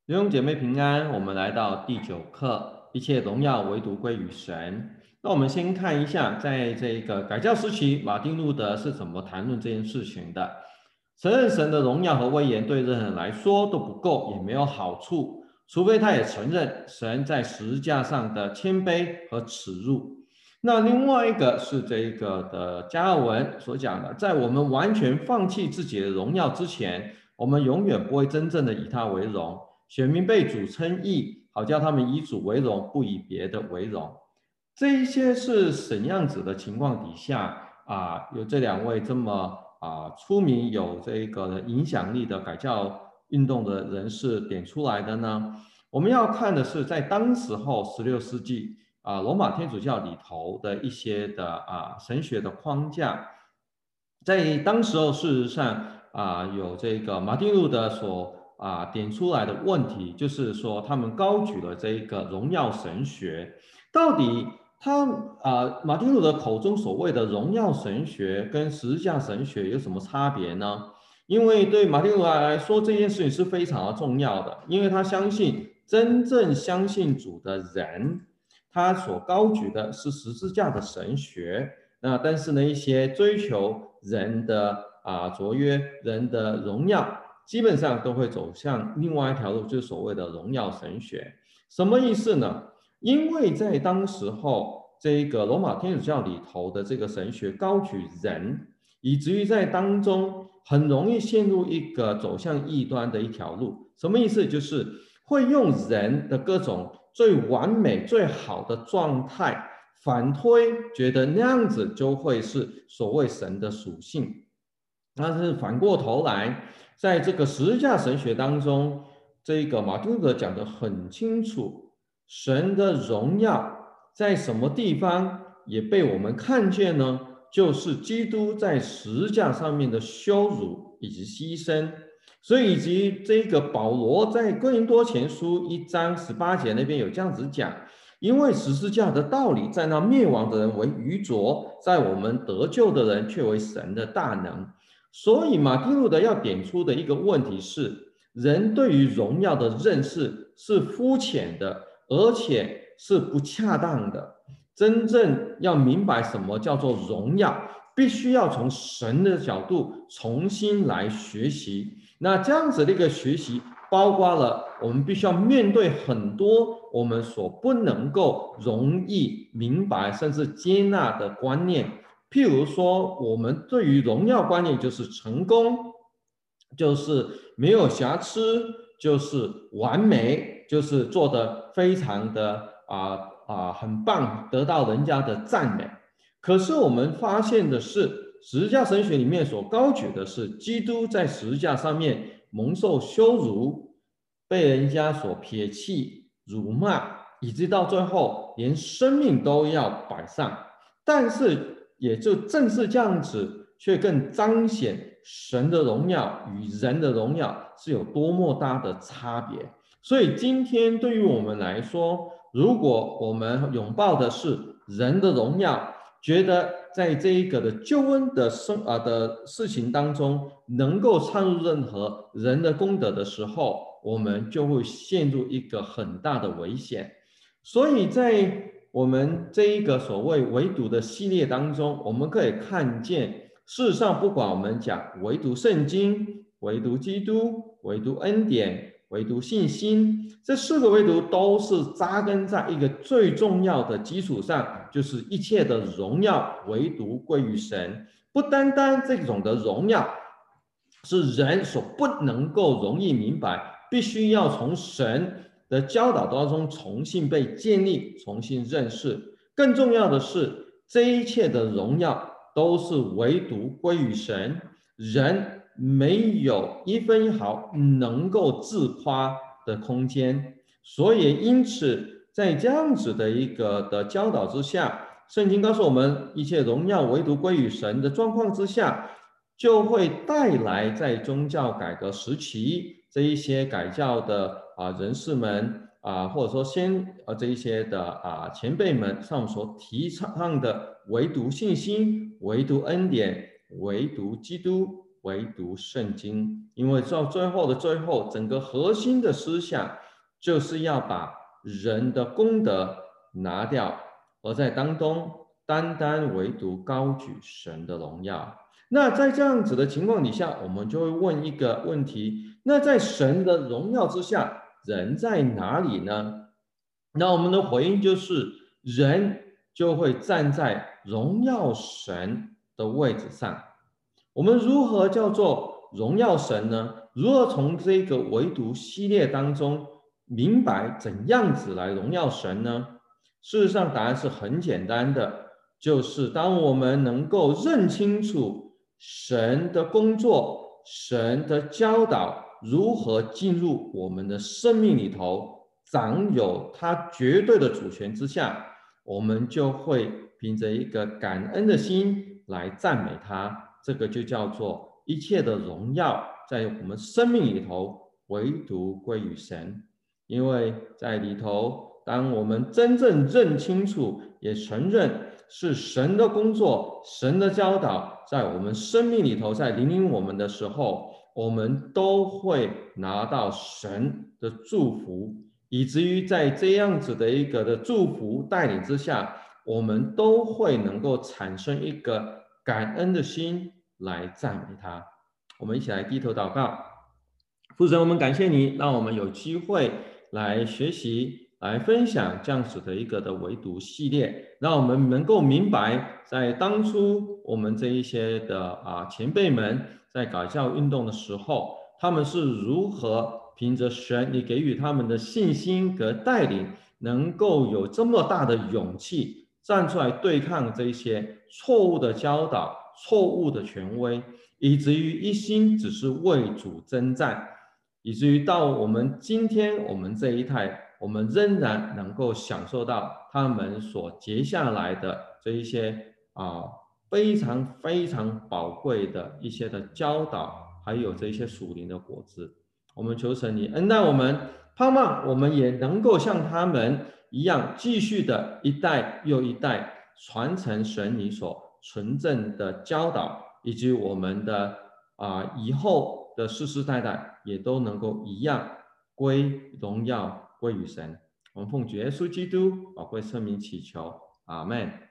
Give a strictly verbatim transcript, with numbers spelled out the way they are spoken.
弟兄姐妹平安，我们来到第九课，一切荣耀唯独归于神。那我们先看一下，在这个改教时期，马丁路德是怎么谈论这件事情的。承认神的荣耀和威严对任何人来说都不够，也没有好处，除非他也承认神在十字架上的谦卑和耻辱。那另外一个是这个的加尔文所讲的，在我们完全放弃自己的荣耀之前，我们永远不会真正的以他为荣。选民被主称义，好叫他们以主为荣，不以别的为荣。这一些是怎样子的情况底下啊，有这两位这么啊出名有这个影响力的改教运动的人士点出来的呢？我们要看的是在当时候十六世纪啊罗马天主教里头的一些的啊神学的框架，在当时候事实上啊有这个马丁路德所啊点出来的问题，就是说他们高举了这个荣耀神学，到底他啊马丁路德口中所谓的荣耀神学跟十字架神学有什么差别呢？因为对马丁路德来说，这件事情是非常的重要的，因为他相信真正相信主的人，他所高举的是十字架的神学。那但是呢，一些追求人的啊卓越、人的荣耀，基本上都会走向另外一条路，就是所谓的荣耀神学。什么意思呢？因为在当时候这个罗马天主教里头的这个神学高举人，以至于在当中很容易陷入一个走向异端的一条路。什么意思？就是会用人的各种最完美、最好的状态。反推，觉得那样子就会是所谓神的属性。但是反过头来，在这个十字架神学当中，这个马丁路德讲得很清楚，神的荣耀在什么地方也被我们看见呢？就是基督在十字架上面的羞辱以及牺牲。所以以及这个保罗在哥林多前书一章十八节那边有这样子讲。因为十字架的道理，在那灭亡的人为愚拙，在我们得救的人却为神的大能。所以马丁路德要点出的一个问题是，人对于荣耀的认识是肤浅的，而且是不恰当的。真正要明白什么叫做荣耀，必须要从神的角度重新来学习。那这样子的一个学习，包括了我们必须要面对很多我们所不能够容易明白甚至接纳的观念，譬如说我们对于荣耀观念就是成功，就是没有瑕疵，就是完美，就是做得非常的啊啊很棒，得到人家的赞美。可是我们发现的是，十字架神学里面所高举的是基督在十字架上面蒙受羞辱，被人家所撇弃、辱骂，以及到最后连生命都要摆上。但是也就正是这样子，却更彰显神的荣耀与人的荣耀是有多么大的差别。所以今天对于我们来说，如果我们拥抱的是人的荣耀，觉得在这一个的救恩的生啊的事情当中，能够参入任何人的功德的时候，我们就会陷入一个很大的危险。所以在我们这一个所谓唯独的系列当中，我们可以看见，事实上不管我们讲唯独圣经、唯独基督、唯独恩典、唯独信心，这四个唯独都是扎根在一个最重要的基础上，就是一切的荣耀唯独归于神。不单单这种的荣耀是人所不能够容易明白，必须要从神的教导当中重新被建立、重新认识。更重要的是，这一切的荣耀都是唯独归于神，人没有一分一毫能够自夸的空间。所以，因此，在这样子的一个的教导之下，圣经告诉我们，一切荣耀唯独归于神的状况之下，就会带来在宗教改革时期这一些改教的啊人士们啊，或者说先呃这一些的啊前辈们上所提倡的唯独信心、唯独恩典、唯独基督唯独圣经，因为到最后的最后，整个核心的思想就是要把人的功德拿掉，而在当中单单唯独高举神的荣耀。那在这样子的情况底下，我们就会问一个问题：那在神的荣耀之下，人在哪里呢？那我们的回应就是，人就会站在荣耀神的位置上。我们如何叫做荣耀神呢？如何从这个唯独系列当中明白怎样子来荣耀神呢？事实上，答案是很简单的，就是当我们能够认清楚神的工作、神的教导如何进入我们的生命里头，掌有他绝对的主权之下，我们就会凭着一个感恩的心来赞美他。这个就叫做一切的荣耀在我们生命里头唯独归于神。因为在里头，当我们真正认清楚，也承认是神的工作、神的教导在我们生命里头在领领我们的时候，我们都会拿到神的祝福，以至于在这样子的一个的祝福带领之下，我们都会能够产生一个感恩的心来赞美他。我们一起来低头祷告。父神，我们感谢你，让我们有机会来学习、来分享这样子的一个的唯独系列，让我们能够明白，在当初我们这一些的啊前辈们在改教运动的时候，他们是如何凭着神你给予他们的信心和带领，能够有这么大的勇气站出来对抗这些错误的教导、错误的权威，以至于一心只是为主征战。以至于到我们今天，我们这一代，我们仍然能够享受到他们所结下来的这一些啊非常非常宝贵的一些的教导，还有这些属灵的果子。我们求神你恩待我们，盼望我们也能够像他们一样，继续的一代又一代传承神你所纯正的教导，以及我们的啊以后的世世代代也都能够一样归荣耀归于神。我们奉主耶稣基督宝贵圣名祈求，阿们。